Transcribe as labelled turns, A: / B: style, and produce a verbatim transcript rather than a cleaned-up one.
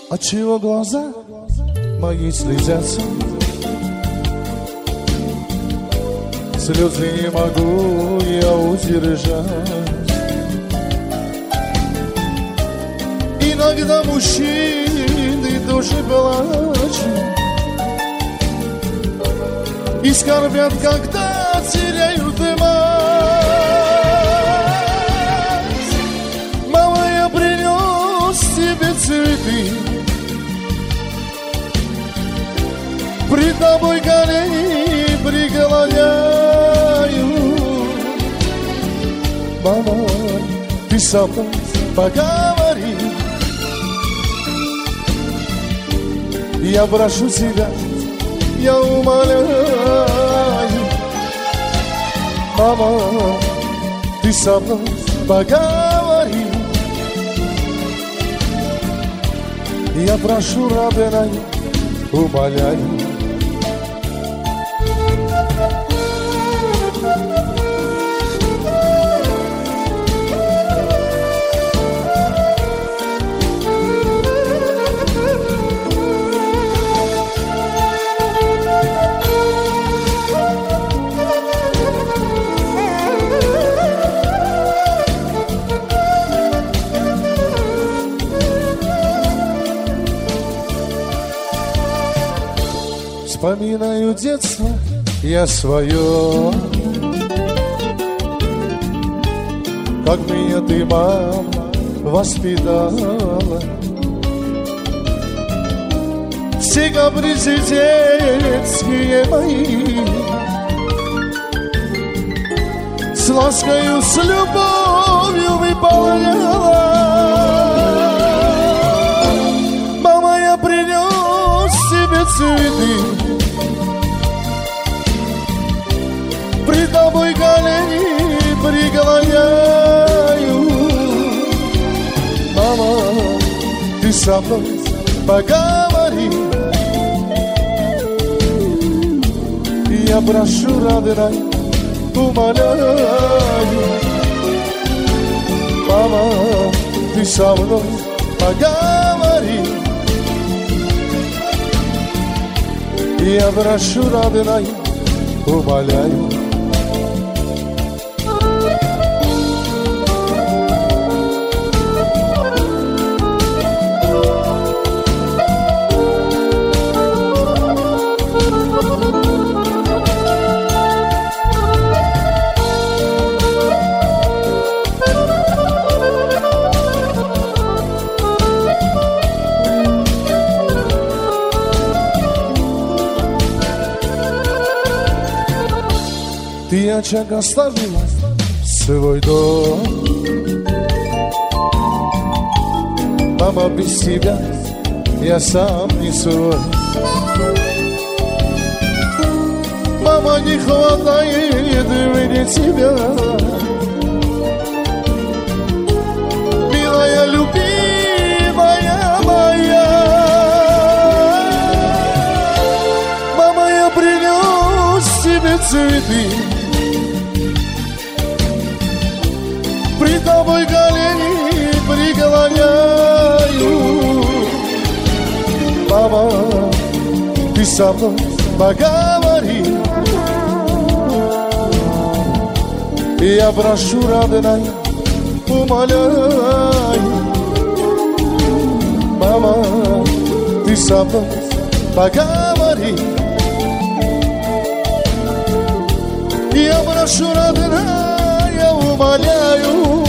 A: Отчего глаза мои слезятся? Слезы не могу я удержать. Иногда мужчины тоже плачут и скорбят, когда теряют мать. Мама, я принес тебе цветы, пред тобой колени преклоняю. Мама, ты со мной поговори, я прошу тебя, я умоляю. Мама, ты со мной поговори, я прошу, родная, умоляю. Вспоминаю детство я свое, как меня ты, мама, воспитала. Все капризы детские мои с ласкою, с любовью выполняла. Мама, я принес тебе цветы, пред тобой колени преклоняю. Мама, ты со мной поговори, я прошу, родная, умоляю. Мама, ты со мной поговори, я прошу, родная, умоляю. Ты очаг оставила свой дом, мама, без тебя я сам не свой. Мама, не хватает мне тебя, милая, любимая моя. Мама, я принес тебе цветы, пред тобой колени преклоняю. Мама, ты со мной поговори, я прошу, родная, умоляю. Мама, ты со мной поговори, я прошу, родная, умоляю.